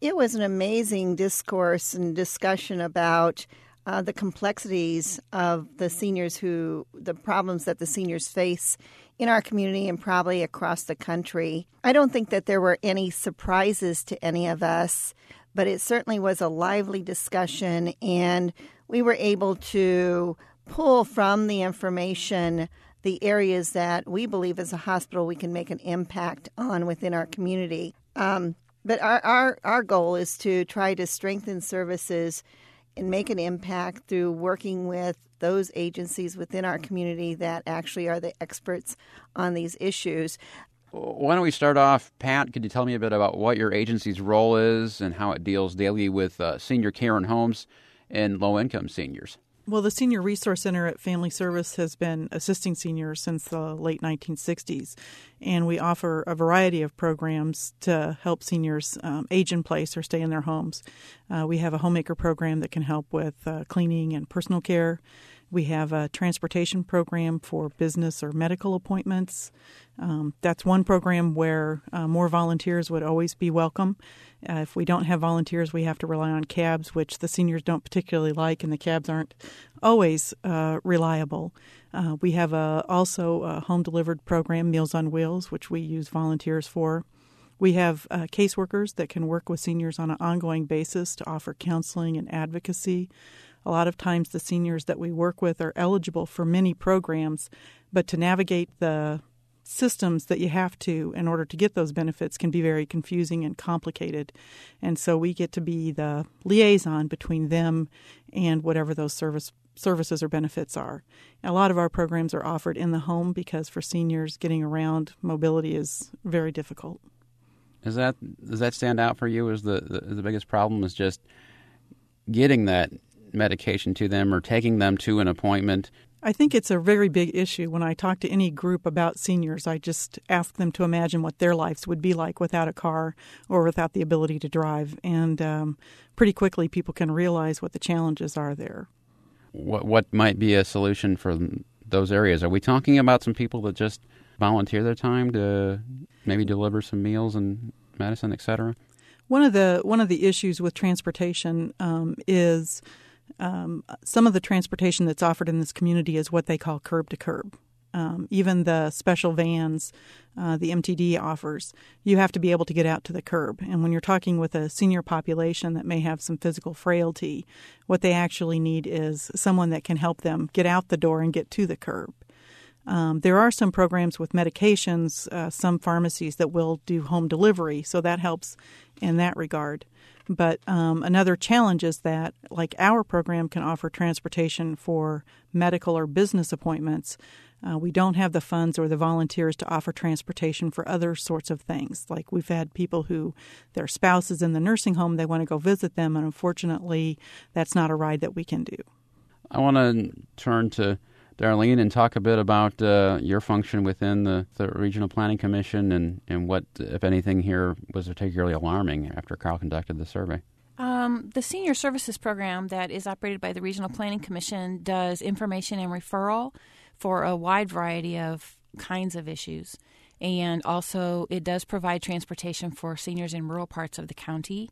It was an amazing discourse and discussion about the complexities of the problems that the seniors face in our community and probably across the country. I don't think that there were any surprises to any of us, but it certainly was a lively discussion, and we were able to pull from the information the areas that we believe as a hospital we can make an impact on within our community. But our goal is to try to strengthen services and make an impact through working with those agencies within our community that actually are the experts on these issues. Why don't we start off, Pat, could you tell me a bit about what your agency's role is and how it deals daily with senior care in homes and low-income seniors? Well, the Senior Resource Center at Family Service has been assisting seniors since the late 1960s, and we offer a variety of programs to help seniors age in place or stay in their homes. We have a homemaker program that can help with cleaning and personal care. We have a transportation program for business or medical appointments. That's one program where more volunteers would always be welcome. If we don't have volunteers, we have to rely on cabs, which the seniors don't particularly like, and the cabs aren't always reliable. We have also a home-delivered program, Meals on Wheels, which we use volunteers for. We have caseworkers that can work with seniors on an ongoing basis to offer counseling and advocacy. A lot of times the seniors that we work with are eligible for many programs, but to navigate the systems that you have to in order to get those benefits can be very confusing and complicated. And so we get to be the liaison between them and whatever those services or benefits are. A lot of our programs are offered in the home because for seniors, getting around, mobility is very difficult. Does that stand out for you as the biggest problem is just getting that medication to them or taking them to an appointment? I think it's a very big issue. When I talk to any group about seniors, I just ask them to imagine what their lives would be like without a car or without the ability to drive. And pretty quickly people can realize what the challenges are there. What might be a solution for those areas? Are we talking about some people that just volunteer their time to maybe deliver some meals and medicine, et cetera? One of the issues with transportation is some of the transportation that's offered in this community is what they call curb to curb. Even the special vans the MTD offers, you have to be able to get out to the curb. And when you're talking with a senior population that may have some physical frailty, what they actually need is someone that can help them get out the door and get to the curb. There are some programs with medications, some pharmacies that will do home delivery, so that helps in that regard. But another challenge is that, like our program can offer transportation for medical or business appointments, we don't have the funds or the volunteers to offer transportation for other sorts of things. Like we've had people who their spouse is in the nursing home, they want to go visit them, and unfortunately that's not a ride that we can do. I want to turn to Darlene and talk a bit about your function within the Regional Planning Commission and what, if anything, here was particularly alarming after Carl conducted the survey. The Senior Services Program that is operated by the Regional Planning Commission does information and referral for a wide variety of kinds of issues. And also it does provide transportation for seniors in rural parts of the county.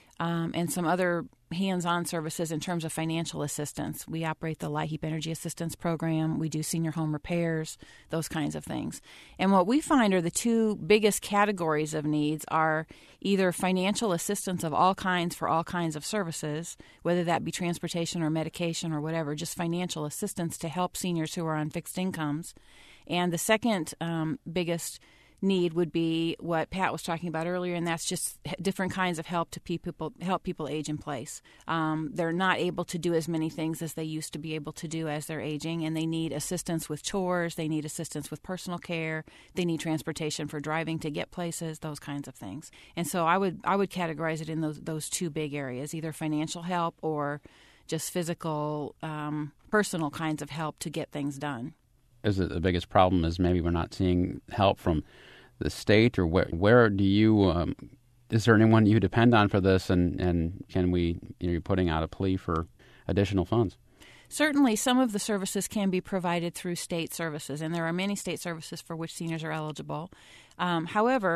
And some other hands-on services in terms of financial assistance. We operate the LIHEAP Energy Assistance Program. We do senior home repairs, those kinds of things. And what we find are the two biggest categories of needs are either financial assistance of all kinds for all kinds of services, whether that be transportation or medication or whatever, just financial assistance to help seniors who are on fixed incomes. And the second biggest need would be what Pat was talking about earlier, and that's just different kinds of help to help people age in place. They're not able to do as many things as they used to be able to do as they're aging, and they need assistance with chores, they need assistance with personal care, they need transportation for driving to get places, those kinds of things. And so I would categorize it in those two big areas, either financial help or just physical, personal kinds of help to get things done. Is it the biggest problem is maybe we're not seeing help from the state, or where do you is there anyone you depend on for this, and can we, you're putting out a plea for additional funds? Certainly, some of the services can be provided through state services, and there are many state services for which seniors are eligible. However,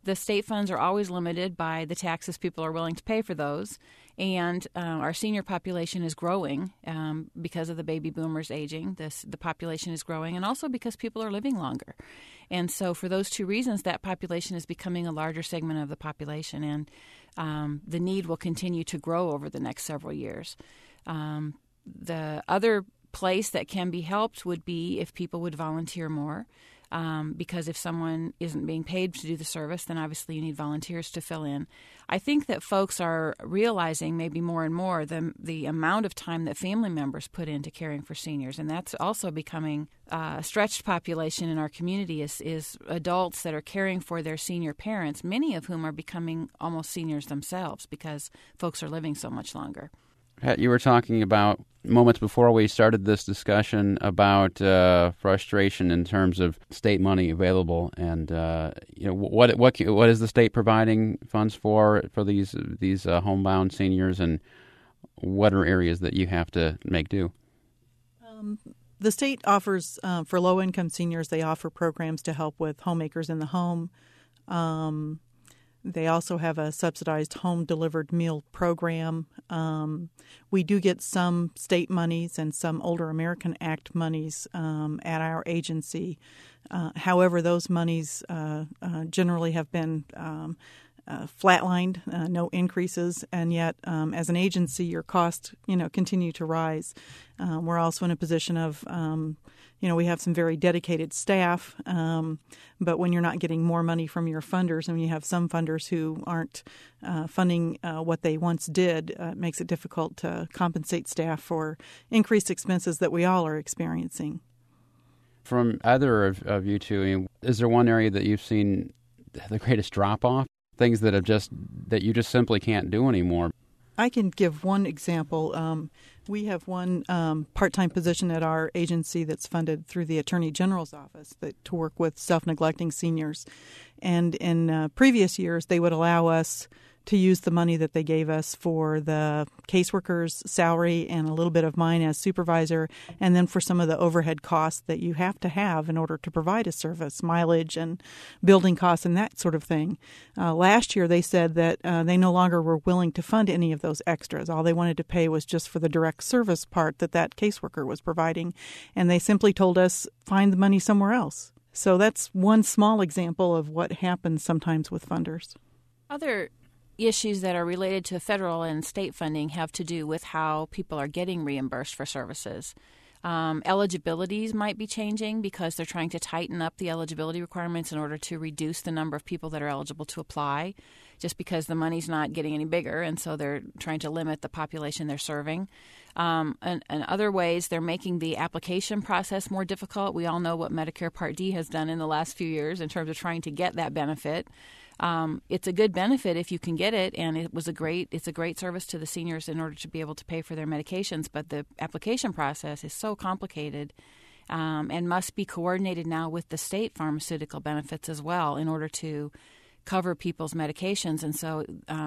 the state funds are always limited by the taxes people are willing to pay for those. And our senior population is growing because of the baby boomers aging. The population is growing, and also because people are living longer. And so for those two reasons, that population is becoming a larger segment of the population, and the need will continue to grow over the next several years. The other place that can be helped would be if people would volunteer more. Because if someone isn't being paid to do the service, then obviously you need volunteers to fill in. I think that folks are realizing maybe more and more the amount of time that family members put into caring for seniors, and that's also becoming a stretched population in our community is adults that are caring for their senior parents, many of whom are becoming almost seniors themselves because folks are living so much longer. Pat, you were talking about moments before we started this discussion about frustration in terms of state money available, and what is the state providing funds for these homebound seniors, and what are areas that you have to make do? The state offers for low-income seniors. They offer programs to help with homemakers in the home. They also have a subsidized home-delivered meal program. We do get some state monies and some Older American Act monies at our agency. However, those monies generally have been flatlined, no increases, and yet as an agency, your costs continue to rise. We're also in a position of we have some very dedicated staff, but when you're not getting more money from your funders, and you have some funders who aren't funding what they once did, it makes it difficult to compensate staff for increased expenses that we all are experiencing. From either of you two, is there one area that you've seen the greatest drop-off? Things that you just simply can't do anymore? I can give one example. We have one part-time position at our agency that's funded through the Attorney General's office to work with self-neglecting seniors. And in previous years, they would allow us to use the money that they gave us for the caseworker's salary and a little bit of mine as supervisor, and then for some of the overhead costs that you have to have in order to provide a service, mileage and building costs and that sort of thing. Last year, they said that they no longer were willing to fund any of those extras. All they wanted to pay was just for the direct service part that caseworker was providing, and they simply told us, find the money somewhere else. So that's one small example of what happens sometimes with funders. Other issues that are related to federal and state funding have to do with how people are getting reimbursed for services. Eligibilities might be changing because they're trying to tighten up the eligibility requirements in order to reduce the number of people that are eligible to apply, just because the money's not getting any bigger, and so they're trying to limit the population they're serving. And other ways, they're making the application process more difficult. We all know what Medicare Part D has done in the last few years in terms of trying to get that benefit. It's a good benefit if you can get it, and it's a great service to the seniors in order to be able to pay for their medications. But the application process is so complicated and must be coordinated now with the state pharmaceutical benefits as well in order to cover people's medications. And so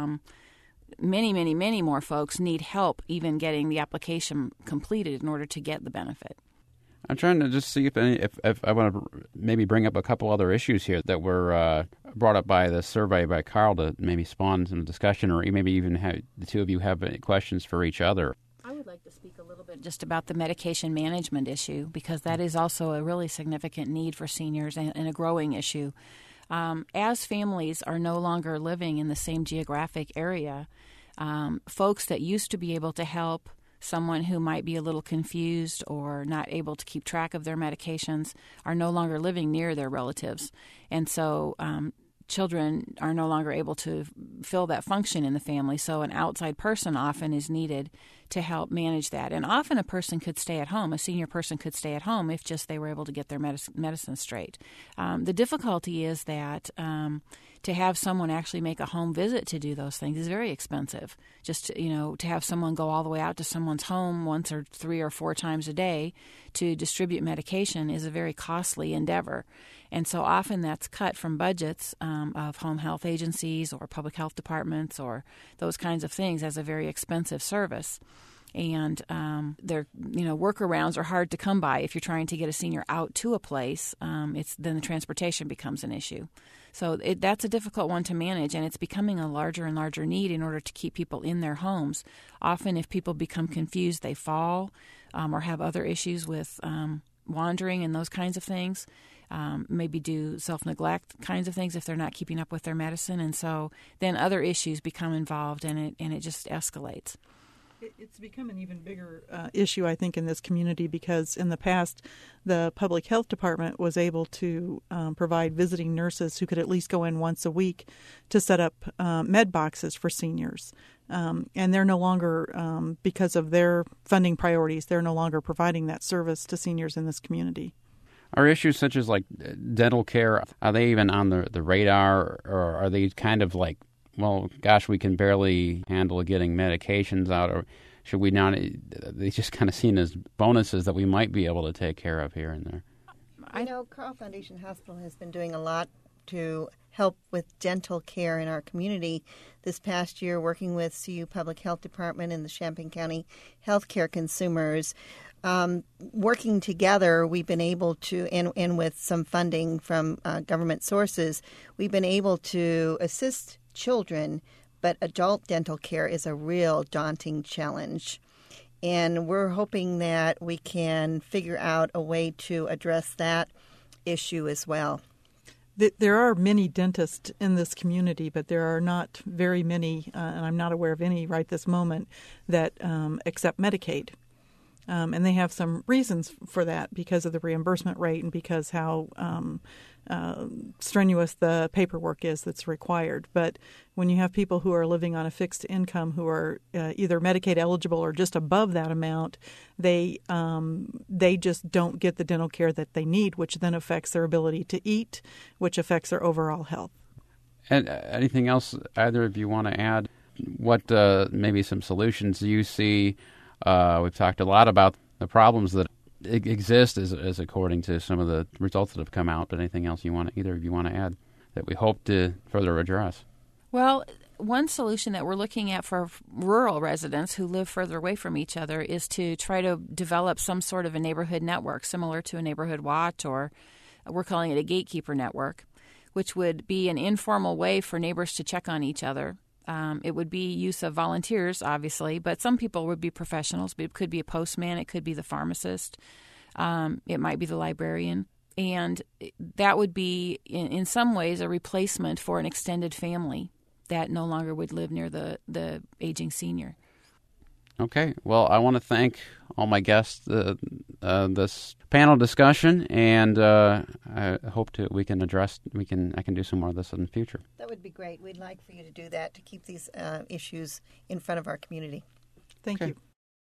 many more folks need help even getting the application completed in order to get the benefit. I'm trying to just see if I want to maybe bring up a couple other issues here that were brought up by the survey by Carl to maybe spawn some discussion, or maybe even have the two of you have any questions for each other. I would like to speak a little bit just about the medication management issue, because that is also a really significant need for seniors and a growing issue. As families are no longer living in the same geographic area, folks that used to be able to help someone who might be a little confused or not able to keep track of their medications are no longer living near their relatives. And so children are no longer able to fill that function in the family. So an outside person often is needed to help manage that. And often a person could stay at home. A senior person could stay at home if just they were able to get their medicine straight. The difficulty is that to have someone actually make a home visit to do those things is very expensive. Just to have someone go all the way out to someone's home once or 3 or 4 times a day to distribute medication is a very costly endeavor. And so often that's cut from budgets of home health agencies or public health departments or those kinds of things as a very expensive service. And their workarounds are hard to come by. If you're trying to get a senior out to a place, then the transportation becomes an issue. So that's a difficult one to manage, and it's becoming a larger and larger need in order to keep people in their homes. Often if people become confused, they fall or have other issues with wandering and those kinds of things, maybe do self-neglect kinds of things if they're not keeping up with their medicine. And so then other issues become involved, and it just escalates. It's become an even bigger issue, I think, in this community because in the past, the public health department was able to provide visiting nurses who could at least go in once a week to set up med boxes for seniors. And they're no longer, because of their funding priorities, they're no longer providing that service to seniors in this community. Are issues such as like dental care, are they even on the radar, or are they kind of like, well, gosh, we can barely handle getting medications out, or should we not? They just kind of seen as bonuses that we might be able to take care of here and there. Carle Foundation Hospital has been doing a lot to help with dental care in our community this past year, working with CU Public Health Department and the Champaign County Healthcare Consumers. Working together, we've been able to, and with some funding from government sources, we've been able to assist children, but adult dental care is a real daunting challenge. And we're hoping that we can figure out a way to address that issue as well. There are many dentists in this community, but there are not very many, and I'm not aware of any right this moment, that accept Medicaid. And they have some reasons for that because of the reimbursement rate and because how strenuous the paperwork is that's required. But when you have people who are living on a fixed income who are either Medicaid eligible or just above that amount, they just don't get the dental care that they need, which then affects their ability to eat, which affects their overall health. And anything else either of you want to add? What maybe some solutions you see? We've talked a lot about the problems that exist as according to some of the results that have come out, but anything else either of you want to add that we hope to further address? Well, one solution that we're looking at for rural residents who live further away from each other is to try to develop some sort of a neighborhood network similar to a neighborhood watch, or we're calling it a gatekeeper network, which would be an informal way for neighbors to check on each other. It would be use of volunteers, obviously, but some people would be professionals. It could be a postman. It could be the pharmacist. It might be the librarian. And that would be, in some ways, a replacement for an extended family that no longer would live near the aging senior. Okay. Well, I want to thank all my guests this panel discussion, and I hope I can do some more of this in the future. That would be great. We'd like for you to do that to keep these issues in front of our community. Thank you.